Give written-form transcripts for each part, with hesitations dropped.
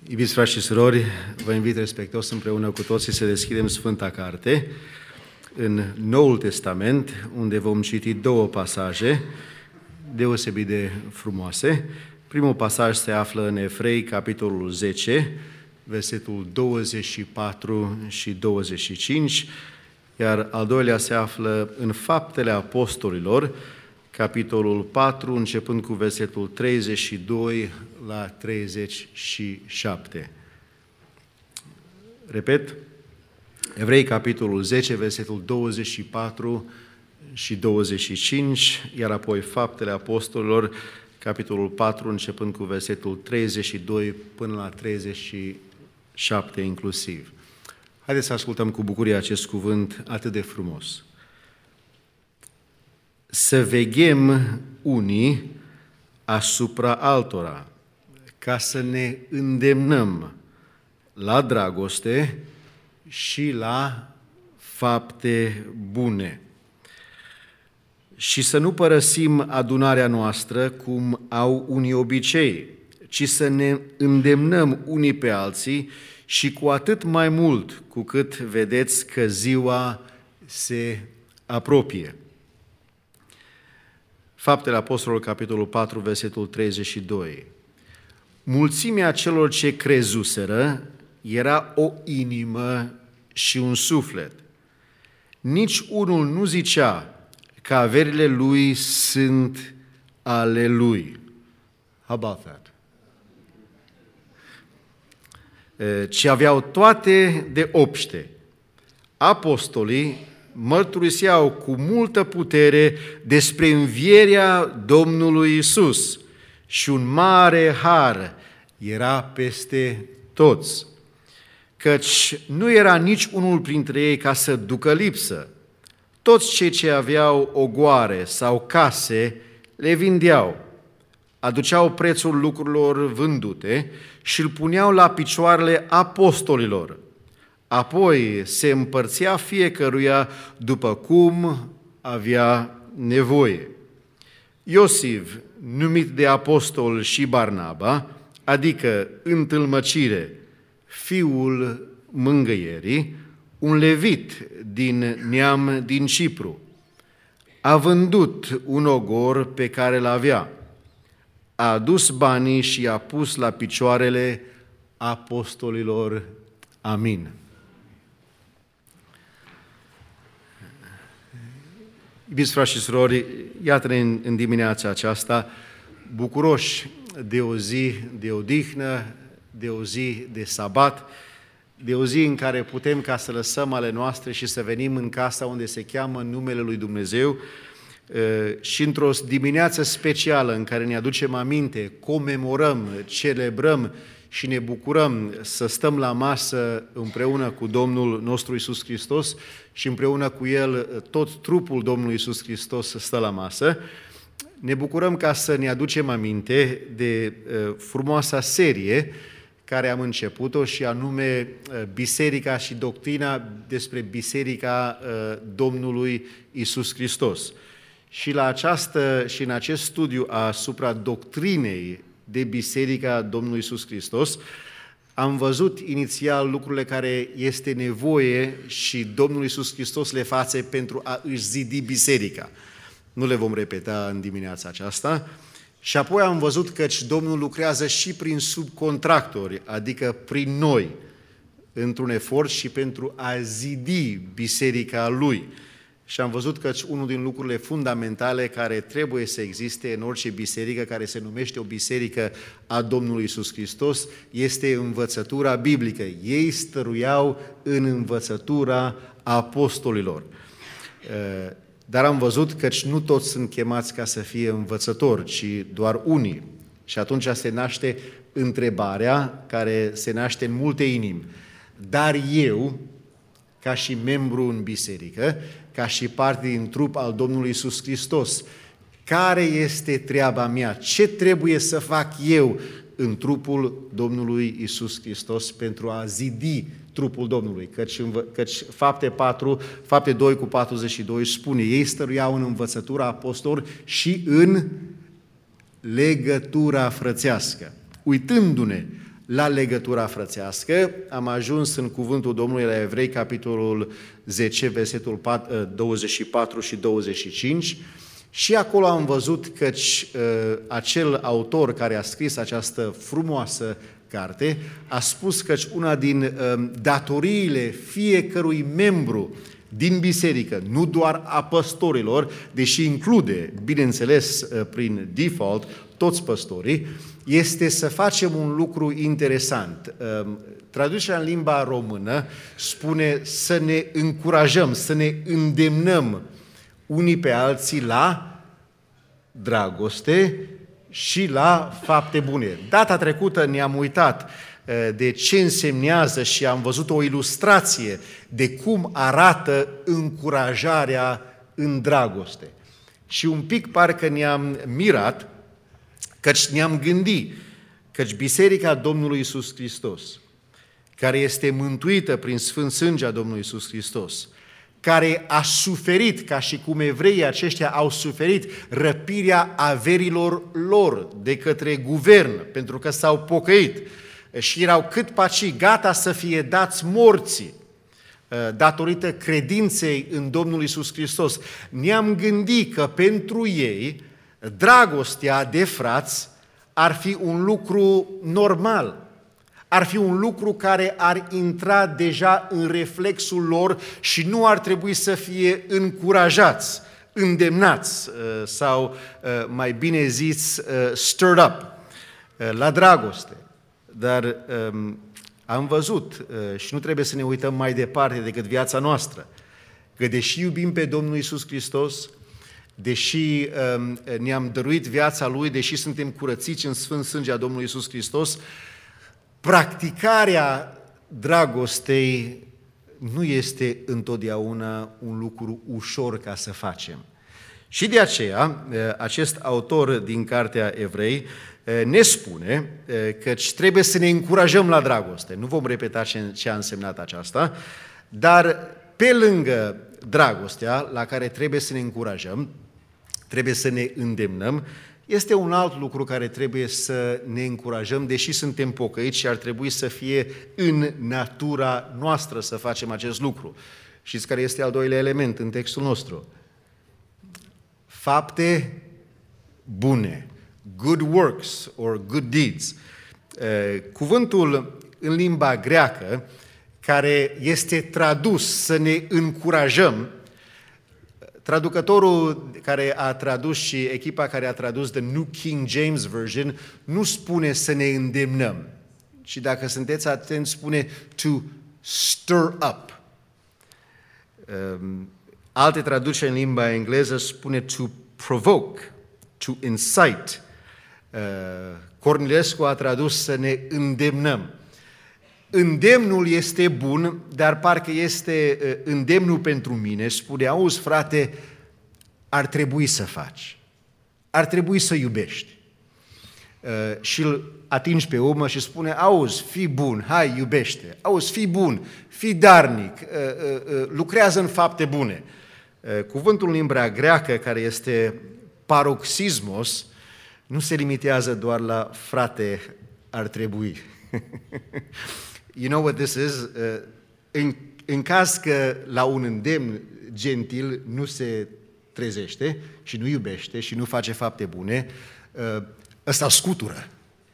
Iubiți frați și surori, vă invit respectuos împreună cu toții să deschidem Sfânta Carte în Noul Testament, unde vom citi două pasaje deosebit de frumoase. Primul pasaj se află în Efrei, capitolul 10, versetul 24 și 25, iar al doilea se află în Faptele Apostolilor, capitolul 4, începând cu versetul 32 la 37. Repet, Evrei, capitolul 10, versetul 24 și 25, iar apoi Faptele Apostolilor, capitolul 4, începând cu versetul 32 până la 37 inclusiv. Haideți să ascultăm cu bucurie acest cuvânt atât de frumos. Să veghem unii asupra altora, ca să ne îndemnăm la dragoste și la fapte bune. Și să nu părăsim adunarea noastră cum au unii obicei, ci să ne îndemnăm unii pe alții și cu atât mai mult cu cât vedeți că ziua se apropie. Faptele Apostolilor, capitolul 4, versetul 32. Mulțimea celor ce crezuseră era o inimă și un suflet. Nici unul nu zicea că averile lui sunt ale lui. How about that? Ci aveau toate de obște. Apostolii mărturiseau cu multă putere despre învierea Domnului Iisus și un mare har era peste toți, căci nu era nici unul printre ei ca să ducă lipsă. Toți cei ce aveau ogoare sau case le vindeau, aduceau prețul lucrurilor vândute și îl puneau la picioarele apostolilor. Apoi se împărțea fiecăruia după cum avea nevoie. Iosif, numit de apostol și Barnaba, adică întâlmăcire, fiul mângâierii, un levit din neam din Cipru, a vândut un ogor pe care l-avea, a adus banii și i-a pus la picioarele apostolilor. Amin. Iubiți frați și surori, iată-ne în dimineața aceasta bucuroși de o zi de odihnă, de o zi de sabat, de o zi în care putem ca să lăsăm ale noastre și să venim în casa unde se cheamă numele lui Dumnezeu și într-o dimineață specială în care ne aducem aminte, comemorăm, celebrăm și ne bucurăm să stăm la masă împreună cu Domnul nostru Iisus Hristos și împreună cu El tot trupul Domnului Iisus Hristos stă la masă. Ne bucurăm ca să ne aducem aminte de frumoasa serie care am început-o și anume Biserica și doctrina despre Biserica Domnului Iisus Hristos. Și în acest studiu asupra doctrinei de Biserica Domnului Iisus Hristos, am văzut inițial lucrurile care este nevoie și Domnul Iisus Hristos le face pentru a își zidi biserica. Nu le vom repeta în dimineața aceasta. Și apoi am văzut că Domnul lucrează și prin subcontractori, adică prin noi, într-un efort și pentru a zidi biserica Lui. Și am văzut că unul din lucrurile fundamentale care trebuie să existe în orice biserică care se numește o biserică a Domnului Iisus Hristos este învățătura biblică. Ei stăruiau în învățătura apostolilor. Dar am văzut că nu toți sunt chemați ca să fie învățători, ci doar unii. Și atunci se naște întrebarea care se naște în multe inimi. Dar eu, ca și membru în biserică, ca și parte din trup al Domnului Iisus Hristos, care este treaba mea? Ce trebuie să fac eu în trupul Domnului Iisus Hristos pentru a zidi trupul Domnului? Căci fapte 2 cu 42 spune, ei stăruiau în învățătura apostolilor și în legătura frățească, uitându-ne la legătura frățească. Am ajuns în cuvântul Domnului la Evrei, capitolul 10, versetul 24 și 25, și acolo am văzut că acel autor care a scris această frumoasă carte a spus că una din datoriile fiecărui membru din biserică, nu doar a păstorilor, deși include, bineînțeles, prin default, toți păstorii, este să facem un lucru interesant. Traducerea în limba română spune să ne încurajăm, să ne îndemnăm unii pe alții la dragoste și la fapte bune. Data trecută ne-am uitat de ce însemnează și am văzut o ilustrație de cum arată încurajarea în dragoste. Și un pic parcă ne-am mirat, căci ne-am gândit, căci Biserica Domnului Iisus Hristos, care este mântuită prin sfânt sângea Domnului Iisus Hristos, care a suferit, ca și cum evreii aceștia au suferit răpirea averilor lor de către guvern, pentru că s-au pocăit și erau cât paci gata să fie dați morții datorită credinței în Domnul Iisus Hristos. Ne-am gândit că pentru ei dragostea de frați ar fi un lucru normal, ar fi un lucru care ar intra deja în reflexul lor și nu ar trebui să fie încurajați, îndemnați sau, mai bine zis, stirred up la dragoste. Dar am văzut, și nu trebuie să ne uităm mai departe decât viața noastră, că deși iubim pe Domnul Iisus Hristos, deși ne-am dăruit viața Lui, deși suntem curățiți în sfânt sângea Domnului Iisus Hristos, practicarea dragostei nu este întotdeauna un lucru ușor ca să facem. Și de aceea, acest autor din Cartea Evrei ne spune că trebuie să ne încurajăm la dragoste. Nu vom repeta ce a însemnat aceasta, dar pe lângă dragostea la care trebuie să ne încurajăm, trebuie să ne îndemnăm, este un alt lucru care trebuie să ne încurajăm, deși suntem pocăiți și ar trebui să fie în natura noastră să facem acest lucru. Știți care este al doilea element în textul nostru? Fapte bune, good works or good deeds. Cuvântul în limba greacă, care este tradus să ne încurajăm, traducătorul care a tradus și echipa care a tradus The New King James Version nu spune să ne îndemnăm, ci dacă sunteți atenți spune to stir up. Alte traduceri în limba engleză spune to provoke, to incite. Cornilescu a tradus să ne îndemnăm. Îndemnul este bun, dar parcă este îndemnul pentru mine. Spune, auzi frate, ar trebui să faci, ar trebui să iubești. Și îl atingi pe umăr și spune, auzi, fii bun, hai, iubește, auzi, fii bun, fii darnic, lucrează în fapte bune. Cuvântul în limba greacă, care este paroxismos, nu se limitează doar la frate, ar trebui. You know what this is? În caz că la un îndemn gentil nu se trezește și nu iubește și nu face fapte bune, ăsta scutură,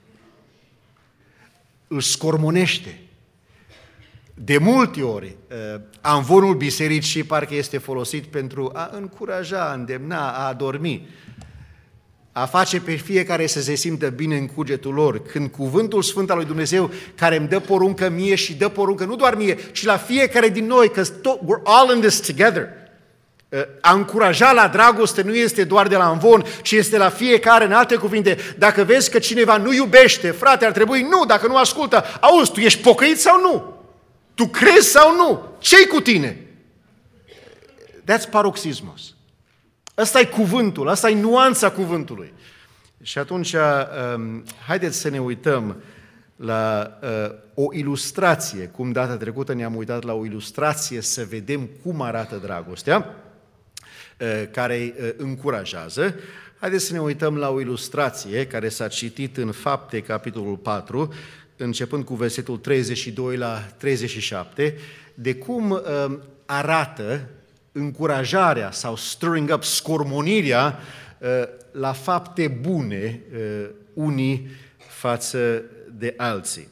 îl scormonește. De multe ori, amvonul bisericii parcă este folosit pentru a încuraja, a îndemna, a adormi, a face pe fiecare să se simtă bine în cugetul lor, când cuvântul sfânt al lui Dumnezeu, care îmi dă poruncă mie și dă poruncă nu doar mie, ci la fiecare din noi, că we're all in this together. A încuraja la dragoste nu este doar de la amvon, ci este la fiecare. În alte cuvinte, dacă vezi că cineva nu iubește, frate, ar trebui, nu, dacă nu ascultă, auzi, tu ești pocăit sau nu? Tu crezi sau nu? Ce-i cu tine? That's paroxismos. Ăsta e cuvântul, asta e nuanța cuvântului. Și atunci, haideți să ne uităm la o ilustrație, cum data trecută ne-am uitat la o ilustrație să vedem cum arată dragostea, care încurajează. Haideți să ne uităm la o ilustrație care s-a citit în Fapte, capitolul 4, începând cu versetul 32 la 37, de cum arată încurajarea sau stirring up, scormonirea la fapte bune unii față de alții.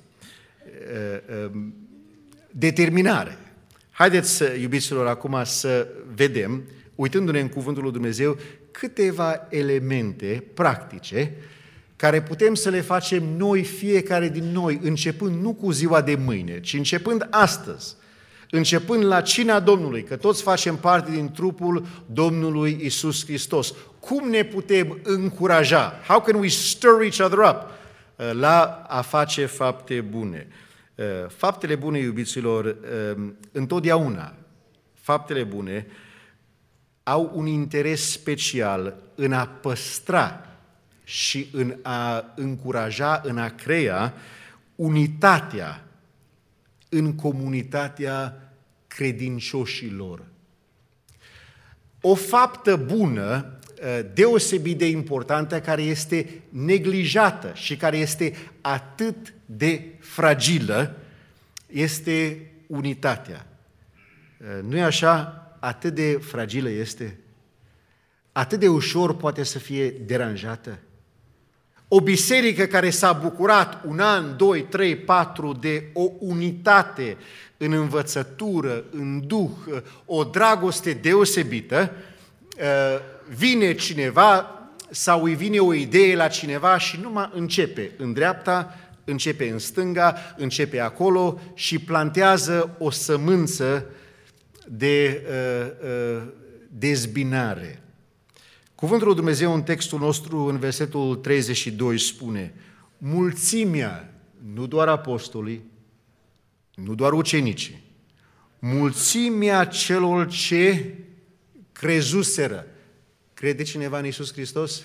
Determinare. Haideți, iubiților, acum să vedem, uitându-ne în Cuvântul lui Dumnezeu, câteva elemente practice care putem să le facem noi, fiecare din noi, începând nu cu ziua de mâine, ci începând astăzi, începând la cina Domnului, că toți facem parte din trupul Domnului Iisus Hristos. Cum ne putem încuraja? How can we stir each other up la a face fapte bune? Faptele bune, iubiților, întotdeauna, faptele bune au un interes special în a păstra și în a încuraja, în a crea unitatea în comunitatea credincioșilor. O faptă bună deosebit de importantă, care este neglijată și care este atât de fragilă, este unitatea. Nu-i așa? Atât de fragilă este? Atât de ușor poate să fie deranjată? O biserică care s-a bucurat 1 an, 2, 3, 4 de o unitate în învățătură, în duh, o dragoste deosebită, vine cineva sau îi vine o idee la cineva și numai începe în dreapta, începe în stânga, începe acolo și plantează o sămânță de dezbinare. Cuvântul lui Dumnezeu în textul nostru, în versetul 32, spune: mulțimea, nu doar apostolii, nu doar ucenicii, mulțimea celor ce crezuseră. Crede cineva în Iisus Hristos?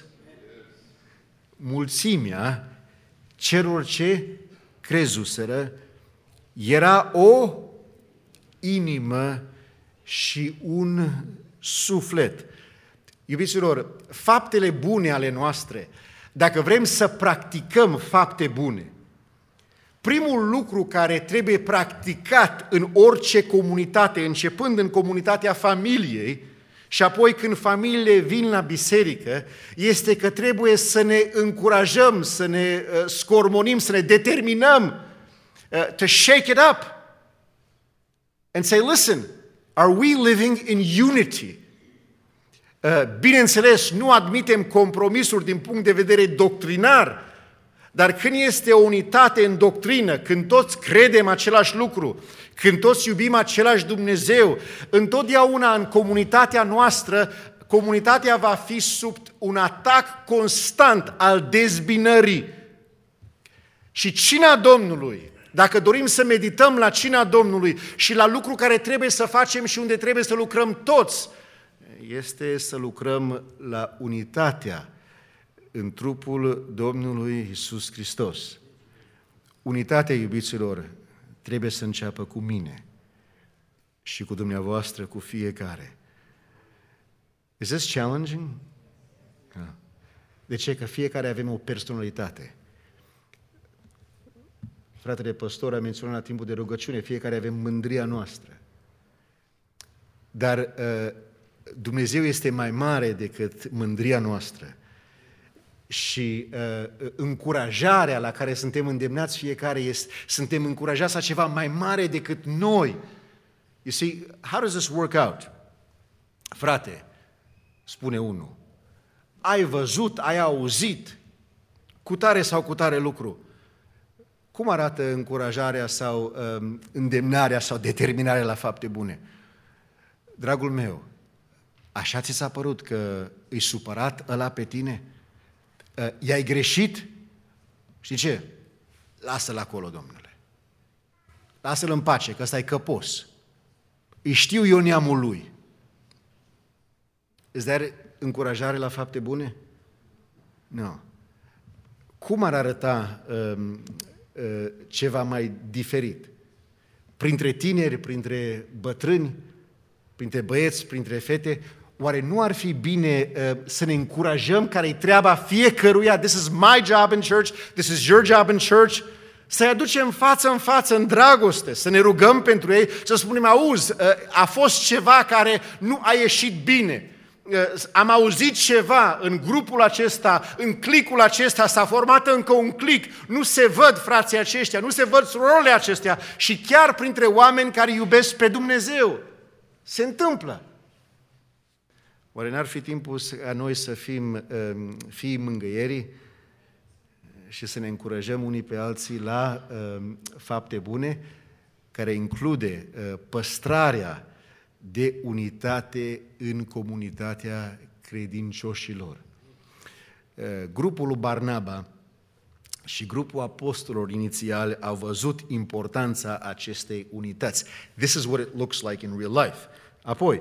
Mulțimea celor ce crezuseră era o inimă și un suflet. Iubiților, faptele bune ale noastre, dacă vrem să practicăm fapte bune, primul lucru care trebuie practicat în orice comunitate, începând în comunitatea familiei și apoi când familiile vin la biserică, este că trebuie să ne încurajăm, să ne scormonim, să ne determinăm to shake it up and say, listen, are we living in unity? Bineînțeles, nu admitem compromisuri din punct de vedere doctrinar, dar când este o unitate în doctrină, când toți credem același lucru, când toți iubim același Dumnezeu, întotdeauna în comunitatea noastră, comunitatea va fi sub un atac constant al dezbinării. Și cina Domnului, dacă dorim să medităm la cina Domnului și la lucru care trebuie să facem și unde trebuie să lucrăm toți, este să lucrăm la unitatea în trupul Domnului Iisus Hristos. Unitatea, iubiților, trebuie să înceapă cu mine și cu dumneavoastră, cu fiecare. Is this challenging? De ce? Că fiecare avem o personalitate. Fratele păstor a menționat la timpul de rugăciune, fiecare avem mândria noastră. Dar Dumnezeu este mai mare decât mândria noastră. Și încurajarea la care suntem îndemnați fiecare, suntem încurajați la ceva mai mare decât noi. You see, how does this work out? Frate, spune unul, ai văzut, ai auzit cu tare sau cu tare lucru. Cum arată încurajarea sau îndemnarea sau determinarea la fapte bune? Dragul meu, așa ți s-a părut că îi supărat ăla pe tine? I-ai greșit? Știi ce? Lasă-l acolo, Domnule. Lasă-l în pace, că ăsta e căpos. Îi știu eu neamul lui. Îți dai încurajare la fapte bune? Nu. Cum ar arăta ceva mai diferit? Printre tineri, printre bătrâni, printre băieți, printre fete, oare nu ar fi bine să ne încurajăm care-i treaba fiecăruia? This is my job in church, this is your job in church. să-i aducem față în față în dragoste, să ne rugăm pentru ei, să spunem, auzi, a fost ceva care nu a ieșit bine. Am auzit ceva în grupul acesta, în clicul acesta, s-a format încă un clic, nu se văd frații aceștia, nu se văd surorile acestea și chiar printre oameni care iubesc pe Dumnezeu. Se întâmplă. Oare n-ar fi timpul ca noi să fim fiii mângâierii și să ne încurajăm unii pe alții la fapte bune, care include păstrarea de unitate în comunitatea credincioșilor. Grupul lui Barnaba și grupul apostolilor inițiali au văzut importanța acestei unități. This is what it looks like in real life. Apoi,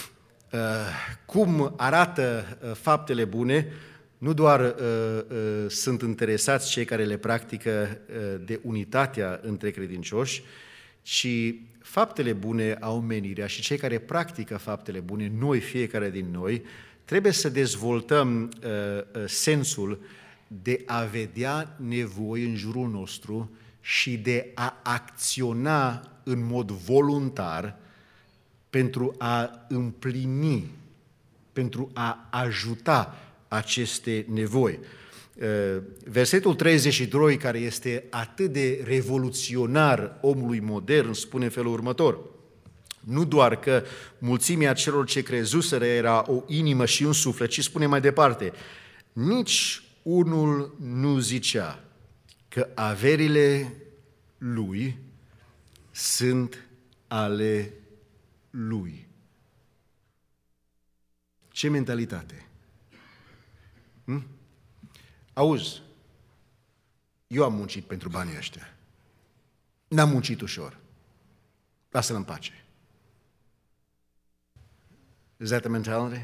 cum arată faptele bune, nu doar sunt interesați cei care le practică de unitatea între credincioși, ci faptele bune au menirea și cei care practică faptele bune, noi, fiecare din noi, trebuie să dezvoltăm sensul de a vedea nevoi în jurul nostru și de a acționa în mod voluntar pentru a împlini, pentru a ajuta aceste nevoi. Versetul 32, care este atât de revoluționar omului modern, spune în felul următor: nu doar că mulțimea celor ce crezuseră era o inimă și un suflet, ci spune mai departe, nici unul nu zicea că averile lui sunt ale lui. Ce mentalitate! Auzi, eu am muncit pentru banii ăștia. N-am muncit ușor. Lasă-l în pace. Is that the mentality?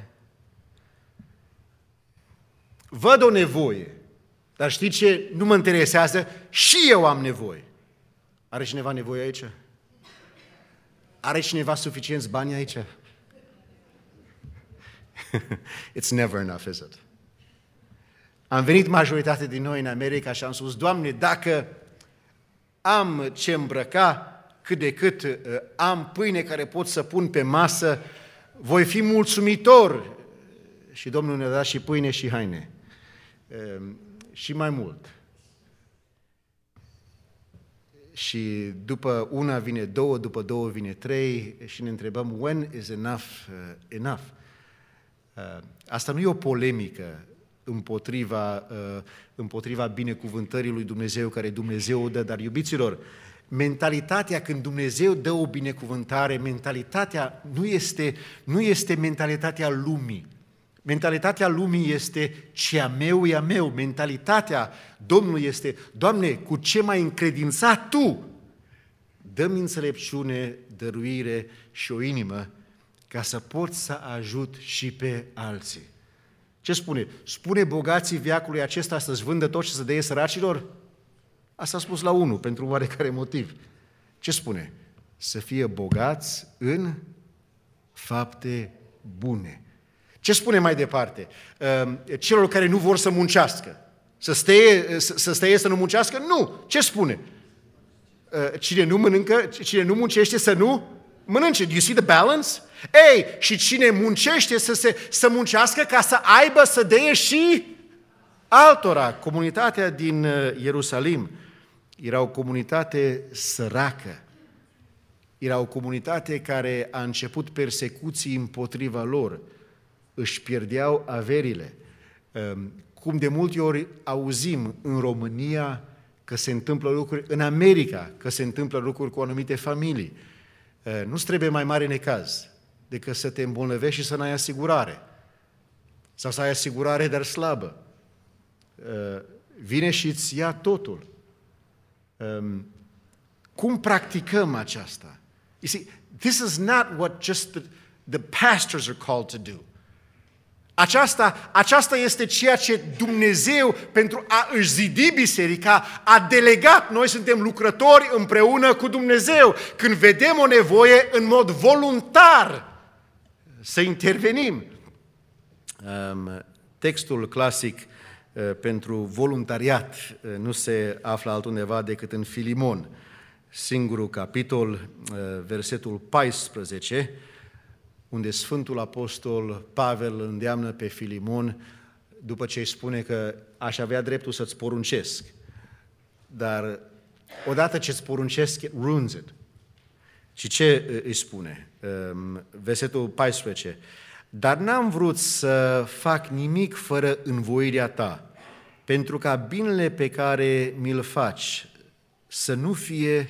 Văd o nevoie, dar știi ce? Nu mă interesează, și eu am nevoie. Are cineva nevoie aici? Are cineva suficienți bani aici? It's never enough, is it? Am venit majoritatea din noi în America și am spus, Doamne, dacă am ce îmbrăca, cât de cât am pâine care pot să pun pe masă, voi fi mulțumitor. Și Domnul ne-a dat și pâine și haine. Și mai mult. Și după una vine două, după două vine trei și ne întrebăm, when is enough enough? Asta nu e o polemică împotriva binecuvântării lui Dumnezeu, care Dumnezeu o dă, dar iubiților, mentalitatea când Dumnezeu dă o binecuvântare, mentalitatea nu este mentalitatea lumii. Mentalitatea lumii este ce-a meu e a meu. Mentalitatea Domnului este, Doamne, cu ce m-ai încredințat Tu? Dă-mi înțelepciune, dăruire și o inimă ca să pot să ajut și pe alții. Ce spune? Spune bogații veacului acesta să-și vândă tot și să dea săracilor? Asta a spus la unul, pentru un oarecare motiv. Ce spune? Să fie bogați în fapte bune. Ce spune mai departe? Celor care nu vor să muncească. Să stea să nu muncească? Nu. Ce spune? Cine nu mănâncă, cine nu muncește să nu mănânce. Do you see the balance? Ei, și cine muncește să muncească ca să aibă să dea și altora. Comunitatea din Ierusalim era o comunitate săracă. Era o comunitate care a început persecuții împotriva lor. Își pierdeau averile. Cum de multe ori auzim în România că se întâmplă lucruri, în America că se întâmplă lucruri cu anumite familii. Nu-ți trebuie mai mare necaz decât să te îmbolnăvești și să n-ai asigurare. Sau să ai asigurare, dar slabă. Vine și îți ia totul. Cum practicăm aceasta? You see, this is not what just the pastors are called to do. Aceasta este ceea ce Dumnezeu, pentru a își zidi biserica, a delegat. Noi suntem lucrători împreună cu Dumnezeu. Când vedem o nevoie, în mod voluntar, să intervenim. Textul clasic pentru voluntariat nu se află altundeva decât în Filimon, singurul capitol, versetul 14, unde Sfântul Apostol Pavel îl îndeamnă pe Filimon după ce îi spune că aș avea dreptul să-ți poruncesc, dar odată ce îți poruncesc, it ruins it. Și ce îi spune? Versetul 14. Dar n-am vrut să fac nimic fără învoirea ta, pentru ca binele pe care mi-l faci să nu fie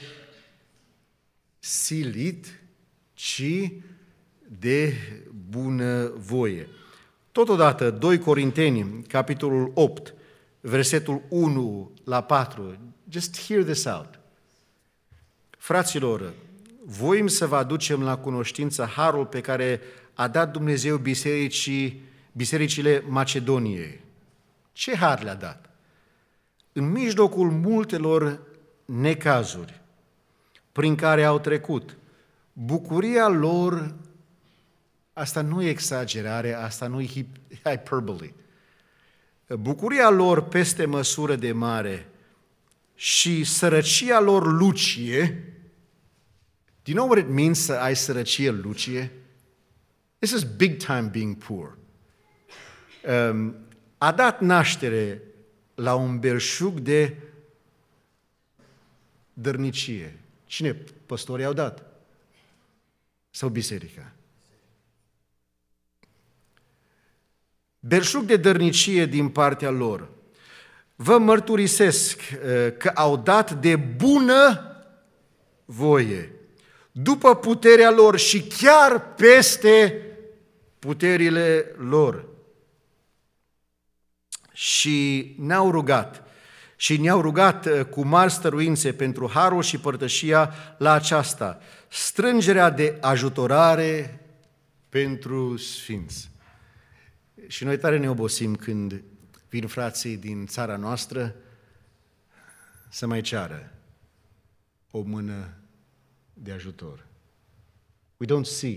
silit, ci de bună voie. Totodată, 2 Corinteni, capitolul 8, versetul 1 la 4. Just hear this out. Fraților, voim să vă aducem la cunoștință harul pe care a dat Dumnezeu bisericile Macedoniei. Ce har le-a dat? În mijlocul multelor necazuri prin care au trecut, bucuria lor, asta nu e exagerare, asta nu e hyperbole, bucuria lor peste măsură de mare și sărăcia lor lucie. Do you know what it means să ai sărăcie lucie? This is big time being poor. A dat naștere la un belșug de dărnicie. Cine? Păstorii au dat? Sau biserica? Belșug de dărnicie din partea lor. Vă mărturisesc că au dat de bună voie, după puterea lor și chiar peste puterile lor. Și ne-au rugat cu mari stăruințe pentru harul și părtășia la aceasta, strângerea de ajutorare pentru sfinți. Și noi tare ne obosim când vin frații din țara noastră să mai ceară o mână de ajutor. We don't see.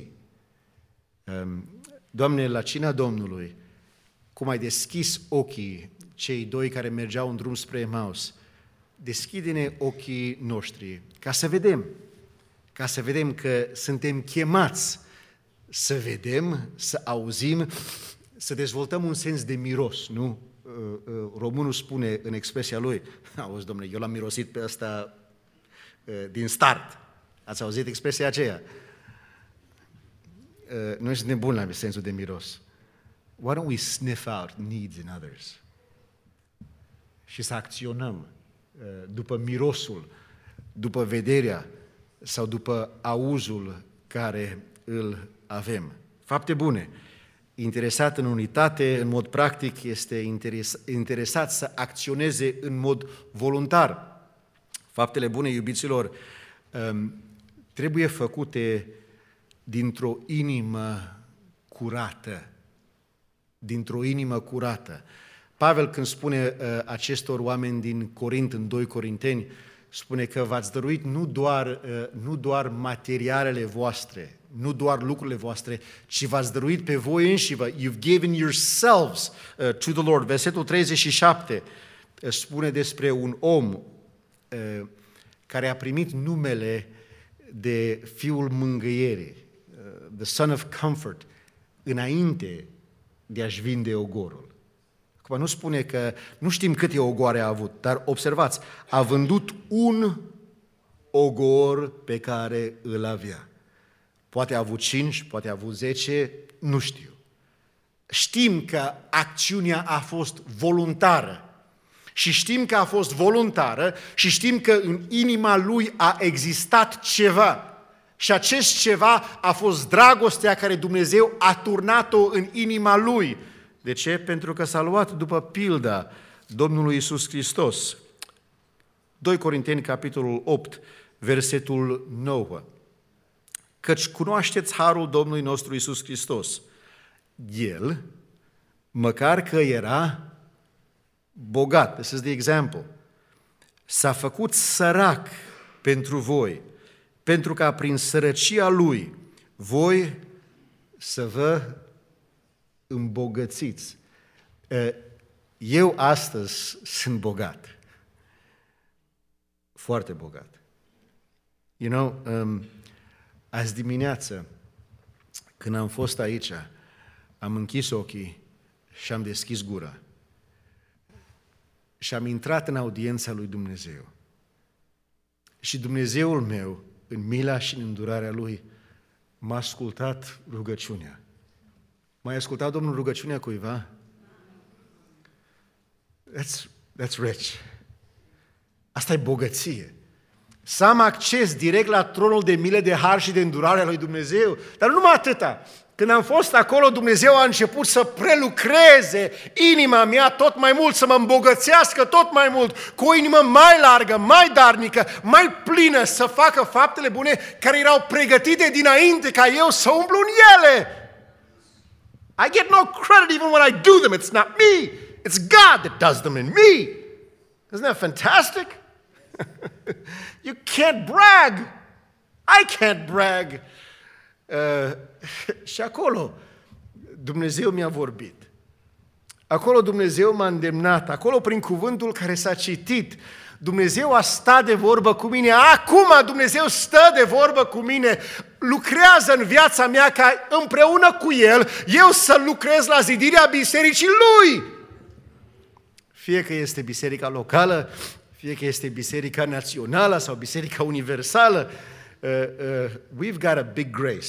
Doamne, la cina Domnului, cum ai deschis ochii cei doi care mergeau în drum spre Emaus, deschide-ne ochii noștri ca să vedem că suntem chemați să vedem, să auzim, să dezvoltăm un sens de miros, nu? Românul spune în expresia lui, auzi, domnule, eu l-am mirosit pe ăsta din start. Ați auzit expresia aceea? Noi suntem buni la sensul de miros. Why don't we sniff out needs in others? Și să acționăm după mirosul, după vederea sau după auzul care îl avem. Fapte bune. Interesat în unitate, în mod practic, este interesat să acționeze în mod voluntar. Faptele bune, iubiților, trebuie făcute dintr-o inimă curată. Dintr-o inimă curată. Pavel, când spune acestor oameni din Corint, în 2 Corinteni, spune că v-ați dăruit nu doar materialele voastre, nu doar lucrurile voastre, ci v-ați dăruit pe voi înșivă. You've given yourselves to the Lord. Versetul 37 spune despre un om care a primit numele de Fiul Mângâierii, the Son of Comfort, înainte de a-și vinde ogorul. Acum nu spune că, nu știm câte ogoare a avut, dar observați, a vândut un ogor pe care îl avea. Poate a avut 5, poate a avut 10, nu știu. Știm că acțiunea a fost voluntară. Și știm că a fost voluntară și știm că în inima lui a existat ceva. Și acest ceva a fost dragostea care Dumnezeu a turnat-o în inima lui. De ce? Pentru că s-a luat după pilda Domnului Iisus Hristos. 2 Corinteni, capitolul 8, versetul 9. Căci cunoașteți harul Domnului nostru Iisus Hristos. El, măcar că era bogat, this is the example, s-a făcut sărac pentru voi, pentru ca prin sărăcia lui voi să vă îmbogățiți. Eu astăzi sunt bogat. Foarte bogat. You know, azi dimineață, când am fost aici, am închis ochii și am deschis gura. Și am intrat în audiența lui Dumnezeu. Și Dumnezeul meu, în mila și în îndurarea Lui, m-a ascultat rugăciunea. M-ai ascultat, Domnul, rugăciunea cuiva? That's rich. Asta e bogăție. Să am acces direct la tronul de milă, de har și de îndurare a lui Dumnezeu. Dar nu numai atâta. Când am fost acolo, Dumnezeu a început să prelucreze inima mea tot mai mult, să mă îmbogățească tot mai mult, cu o inimă mai largă, mai darnică, mai plină, să facă faptele bune care erau pregătite dinainte ca eu să umblu în ele. I get no credit even when I do them. It's not me. It's God that does them in me. Isn't that fantastic? You can't brag. I can't brag. Și acolo Dumnezeu mi-a vorbit. Acolo Dumnezeu m-a îndemnat. Acolo prin cuvântul care s-a citit, Dumnezeu a stat de vorbă cu mine. Acum Dumnezeu stă de vorbă cu mine. Lucrează în viața mea ca împreună cu El eu să lucrez la zidirea bisericii Lui. Fie că este biserica locală, fie că este biserica națională sau biserica universală, we've got a big grace.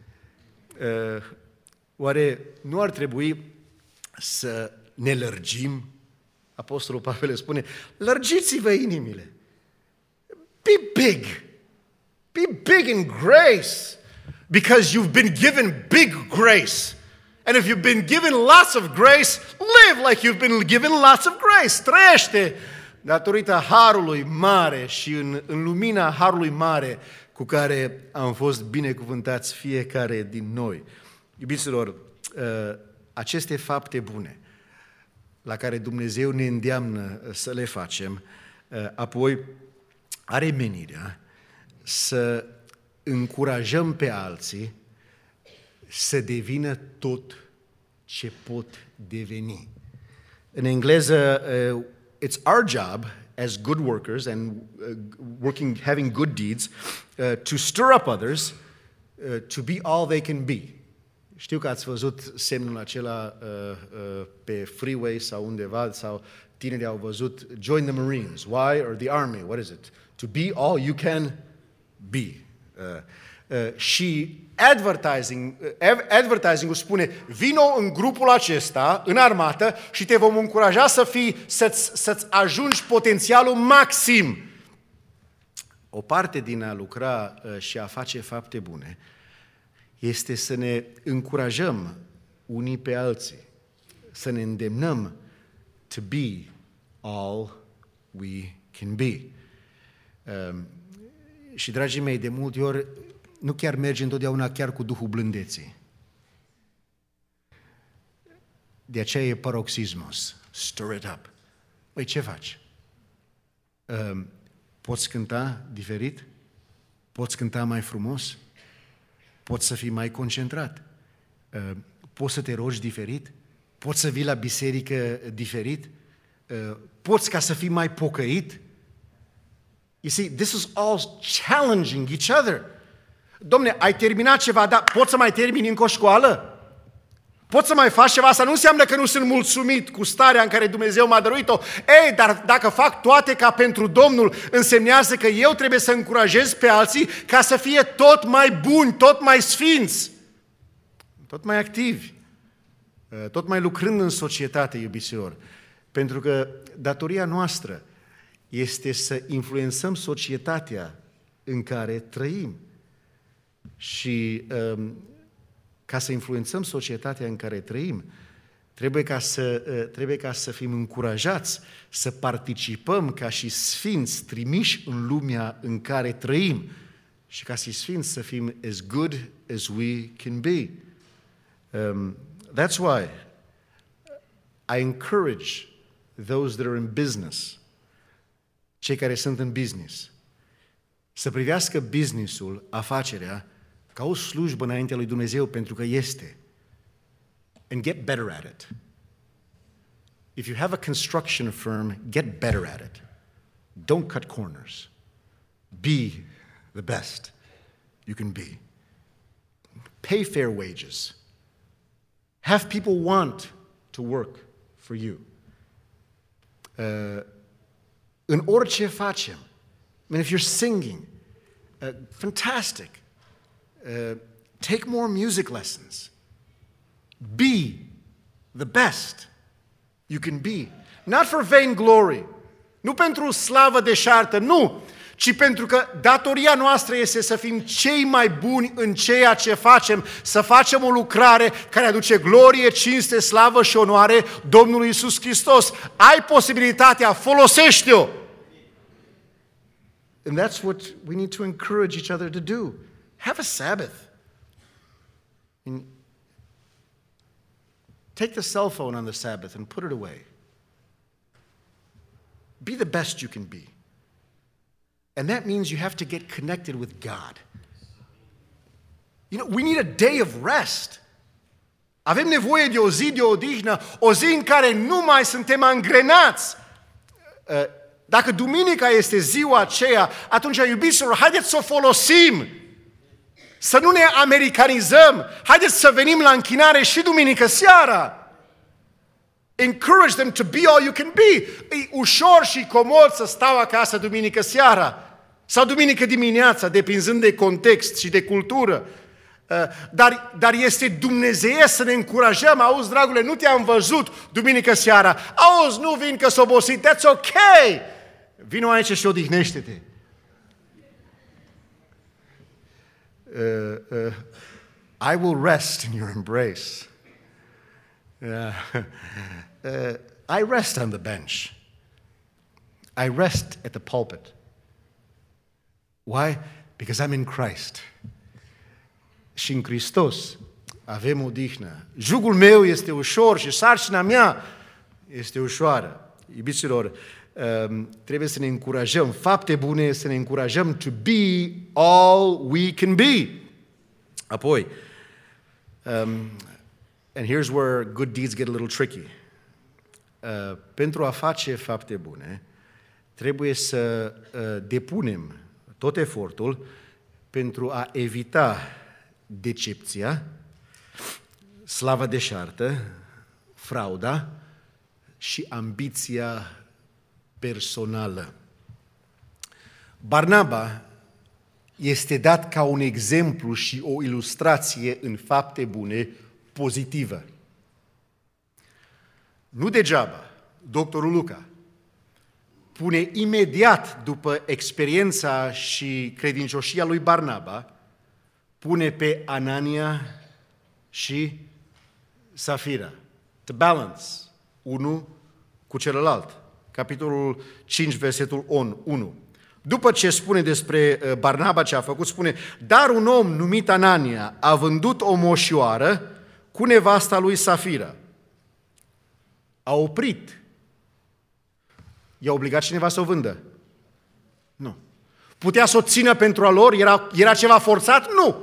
Oare nu ar trebui să ne lărgim? Apostolul Pavel le spune, lărgiți-vă inimile. Be big. Be big in grace. Because you've been given big grace. And if you've been given lots of grace, live like you've been given lots of grace. Trăiește datorită harului mare și în lumina harului mare cu care am fost binecuvântați fiecare din noi. Iubiților, aceste fapte bune la care Dumnezeu ne îndeamnă să le facem, apoi are menirea să încurajăm pe alții să devină tot ce pot deveni. În engleză, it's our job as good workers and having good deeds, to stir up others to be all they can be. Știu că ați văzut semnul acela pe freeway sau undeva, sau tinerii au văzut Join the Marines. Why? Or the Army. What is it? To be all you can be. Și advertising-ul spune, vino în grupul acesta, în armată, și te vom încuraja să-ți ajungi potențialul maxim. O parte din a lucra și a face fapte bune este să ne încurajăm unii pe alții, să ne îndemnăm to be all we can be. Și, dragii mei, de multe ori nu chiar merge întotdeauna chiar cu duhul blândeții. De aceea e paroxismos. Stir it up. Păi ce faci? Poți cânta diferit? Poți cânta mai frumos? Poți să fii mai concentrat? Poți să te rogi diferit? Poți să vii la biserică diferit? Poți ca să fii mai pocăit? You see, this is all challenging each other. Dom'le, ai terminat ceva, dar poți să mai termini încă o școală? Poți să mai faci ceva? Asta nu înseamnă că nu sunt mulțumit cu starea în care Dumnezeu m-a dăruit-o. Ei, dar dacă fac toate ca pentru Domnul, însemnează că eu trebuie să încurajez pe alții ca să fie tot mai buni, tot mai sfinți, tot mai activi, tot mai lucrând în societate, iubiților. Pentru că datoria noastră este să influențăm societatea în care trăim. Și ca să influențăm societatea în care trăim, trebuie ca să fim încurajați să participăm ca și sfinți trimiși în lumea în care trăim și ca și sfinți să fim as good as we can be. That's why I encourage those that are in business, cei care sunt în business, să privească businessul, afacerea, ca o slujbă înaintea lui Dumnezeu, pentru că este. And get better at it. If you have a construction firm, get better at it. Don't cut corners. Be the best you can be. Pay fair wages. Have people want to work for you. În orice facem, I mean, if you're singing, fantastic. Take more music lessons. Be the best you can be. Not for vainglory. Nu pentru slavă deșartă, nu. Ci pentru că datoria noastră este să fim cei mai buni în ceea ce facem, să facem o lucrare care aduce glorie, cinste, slavă și onoare Domnului Iisus Hristos. Ai posibilitatea, folosește-o! And that's what we need to encourage each other to do. Have a Sabbath. Take the cell phone on the Sabbath and put it away. Be the best you can be. And that means you have to get connected with God. You know, we need a day of rest. Avem nevoie de o zi de odihnă, o zi în care nu mai suntem angrenați. Dacă duminica este ziua aceea, atunci, iubiților, haideți să o folosim. Să nu ne americanizăm. Haideți să venim la închinare și duminică seara. Encourage them to be all you can be. E ușor și comod să stau acasă duminică seara sau duminică dimineața, depinzând de context și de cultură. Dar este dumnezeiesc să ne încurajăm. Auzi, dragule, nu te-am văzut duminică seara. Auzi, nu vin că s-o obosit. That's ok. Vino aici și odihnește-te. I will rest in your embrace. I rest on the bench. I rest at the pulpit. Why? Because I'm in Christ. Și în Hristos avem odihnă. Jugul meu este ușor și sarcina mea este ușoară. Iubiților, trebuie să ne încurajăm, fapte bune, să ne încurajăm to be all we can be. Apoi, and here's where good deeds get a little tricky. Pentru a face fapte bune, trebuie să depunem tot efortul pentru a evita decepția, slava deșartă, frauda și ambiția personală. Barnaba este dat ca un exemplu și o ilustrație în fapte bune pozitivă. Nu degeaba, doctorul Luca pune imediat după experiența și credincioșia lui Barnaba, pune pe Anania și Safira. To balance unul cu celălalt. Capitolul 5, versetul 1. După ce spune despre Barnaba ce a făcut, spune: dar un om numit Anania a vândut o moșioară cu nevasta lui Safira. A oprit. I-a obligat cineva să o vândă? Nu. Putea să o țină pentru a lor? Era ceva forțat? Nu.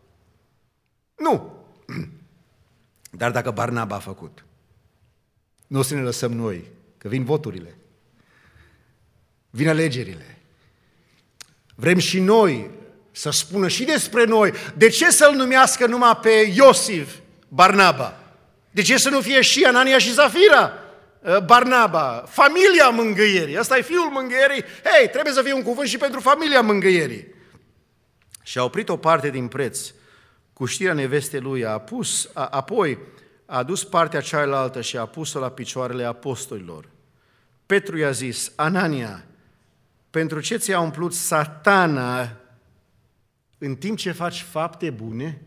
Nu. Dar dacă Barnaba a făcut, nu o să ne lăsăm noi, că vin voturile, vin alegerile. Vrem și noi să spună și despre noi, de ce să-l numească numai pe Iosif Barnaba? De ce să nu fie și Anania și Safira Barnaba? Familia mângâierii. Ăsta e fiul mângâierii. Hei, trebuie să fie un cuvânt și pentru familia mângâierii. Și a oprit o parte din preț cu știrea nevestei lui, apoi a adus partea cealaltă și a pus-o la picioarele apostolilor. Petru i-a zis: Anania, pentru ce ți-a umplut Satana în timp ce faci fapte bune?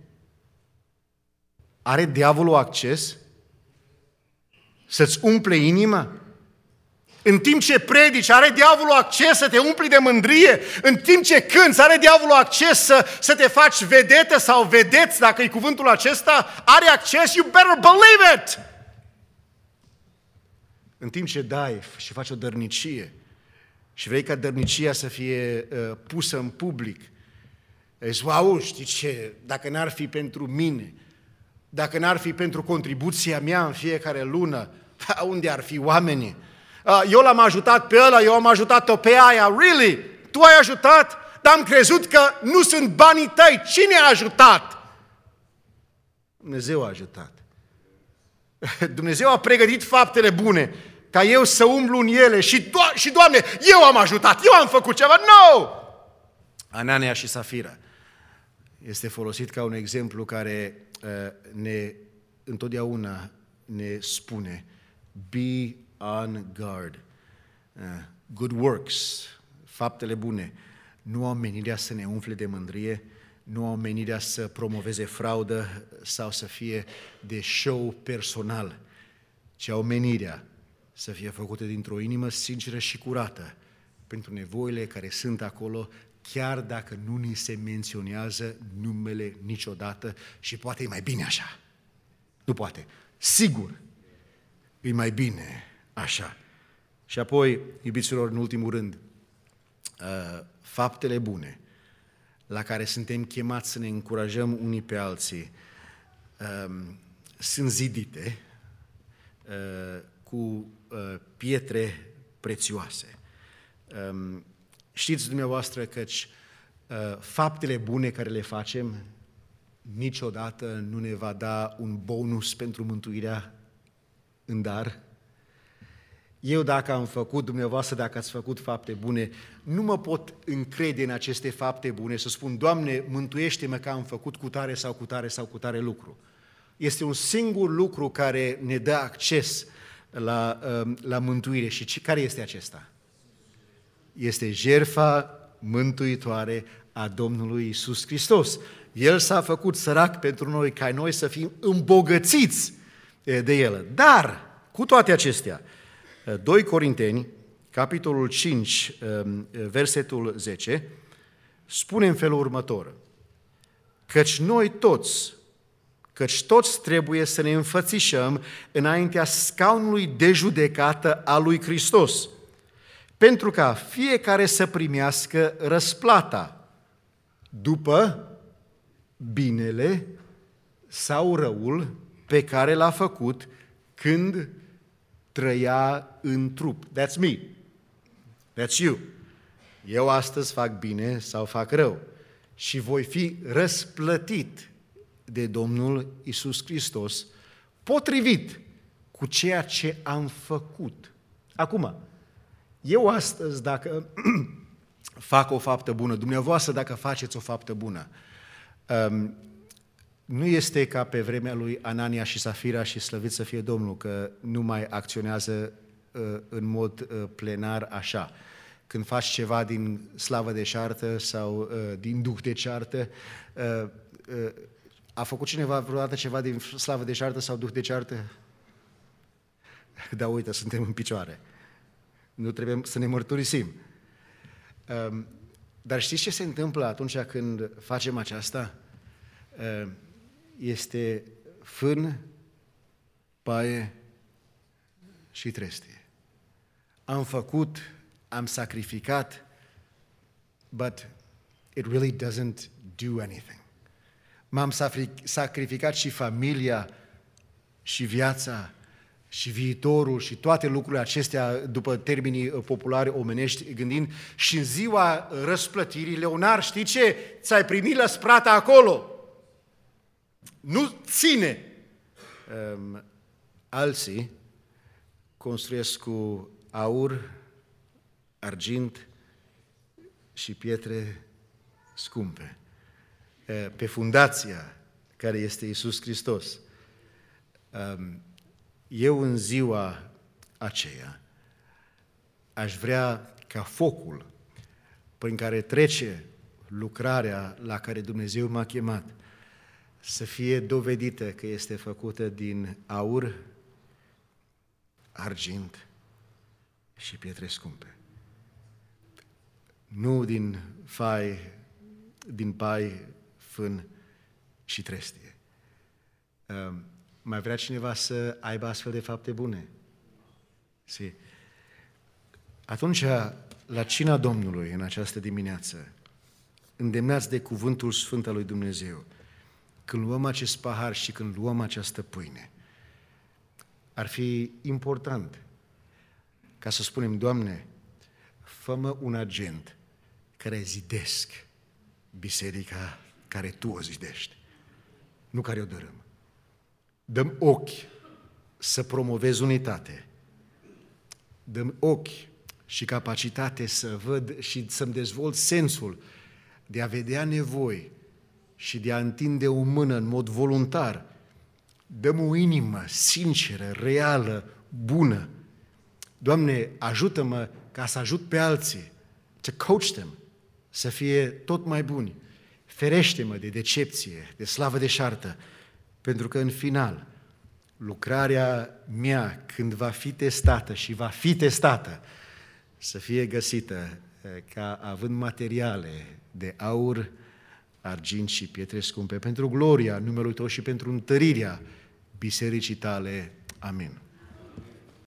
Are diavolul acces să-ți umple inima? În timp ce predici, are diavolul acces să te umpli de mândrie? În timp ce cânți, are diavolul acces să te faci vedetă sau vedeți, dacă e cuvântul acesta? Are acces? You better believe it! În timp ce dai și faci o dărnicie și vrei ca dărnicia să fie pusă în public, zici: wow, știi ce, dacă n-ar fi pentru mine, dacă n-ar fi pentru contribuția mea în fiecare lună, Da, unde ar fi oamenii? Eu l-am ajutat pe ăla, eu am ajutat-o pe aia. Really? Tu ai ajutat? Dar am crezut că nu sunt banii tăi. Cine a ajutat? Dumnezeu a ajutat. Dumnezeu a pregătit faptele bune ca eu să umblu în ele și Doamne, eu am ajutat, eu am făcut ceva. No! Anania și Safira este folosit ca un exemplu care întotdeauna ne spune be on guard. Good works, faptele bune, nu au menirea să ne umfle de mândrie, nu au menirea să promoveze fraudă sau să fie de show personal, ci au menirea să fie făcute dintr-o inimă sinceră și curată pentru nevoile care sunt acolo, chiar dacă nu ni se menționează numele niciodată și poate e mai bine așa. Nu poate. Sigur, e mai bine așa. Și apoi, iubiților, în ultimul rând, faptele bune la care suntem chemați să ne încurajăm unii pe alții sunt zidite cu pietre prețioase. Știți dumneavoastră căci faptele bune care le facem niciodată nu ne va da un bonus pentru mântuirea în dar. Eu dacă am făcut, dumneavoastră dacă ați făcut fapte bune, nu mă pot încrede în aceste fapte bune să spun, Doamne, mântuiește-mă că am făcut cu tare sau cu tare sau cu tare lucru. Este un singur lucru care ne dă acces la mântuire. Și care este acesta? Este jertfa mântuitoare a Domnului Iisus Hristos. El s-a făcut sărac pentru noi, ca noi să fim îmbogățiți de El. Dar, cu toate acestea, 2 Corinteni, capitolul 5, versetul 10, spune în felul următor, căci toți trebuie să ne înfățișăm înaintea scaunului de judecată a lui Hristos, pentru ca fiecare să primească răsplata după binele sau răul pe care l-a făcut când trăia în trup. That's me. That's you. Eu astăzi fac bine sau fac rău și voi fi răsplătit de Domnul Iisus Hristos potrivit cu ceea ce am făcut. Acum, eu astăzi dacă fac o faptă bună, dumneavoastră dacă faceți o faptă bună, nu este ca pe vremea lui Anania și Safira și slăvit să fie Domnul, că nu mai acționează în mod plenar așa. Când faci ceva din slavă de ceartă sau din duh de ceartă, a făcut cineva vreodată ceva din slavă de ceartă sau duh de ceartă? Da, uite, suntem în picioare. Nu trebuie să ne mărturisim. Dar știți ce se întâmplă atunci când facem aceasta? Este fân, paie și trestie. Am făcut, am sacrificat, but it really doesn't do anything. M-am sacrificat și familia, și viața, și viitorul, și toate lucrurile acestea, după termenii populari omenești, gândind, și în ziua răsplătirii, Leonard, știi ce? Ți-ai primit răsplata acolo. Nu ține. Alții construiesc cu aur, argint și pietre scumpe. Pe fundația care este Iisus Hristos. Eu în ziua aceea aș vrea ca focul prin care trece lucrarea la care Dumnezeu m-a chemat să fie dovedită că este făcută din aur, argint și pietre scumpe. Nu din pai, fân și trestie. Mai vrea cineva să aibă astfel de fapte bune? Si. Atunci, la cina Domnului, în această dimineață, îndemnați de cuvântul Sfânt al lui Dumnezeu, când luăm acest pahar și când luăm această pâine, ar fi important ca să spunem, Doamne, fă-mă un agent care zidesc biserica care Tu o zidești, nu care o dărâm. Dă-mi ochi să promovez unitate. Dă-mi ochi și capacitate să văd și să-mi dezvolt sensul de a vedea nevoi și de a întinde o mână în mod voluntar. Dă-mi o inimă sinceră, reală, bună. Doamne, ajută-mă ca să ajut pe alții, to coach them, să fie tot mai buni. Ferește-mă de decepție, de slavă deșartă, pentru că în final, lucrarea mea, când va fi testată și va fi testată, să fie găsită ca având materiale de aur, argint și pietre scumpe, pentru gloria numelui Tău și pentru întărirea bisericii Tale. Amin.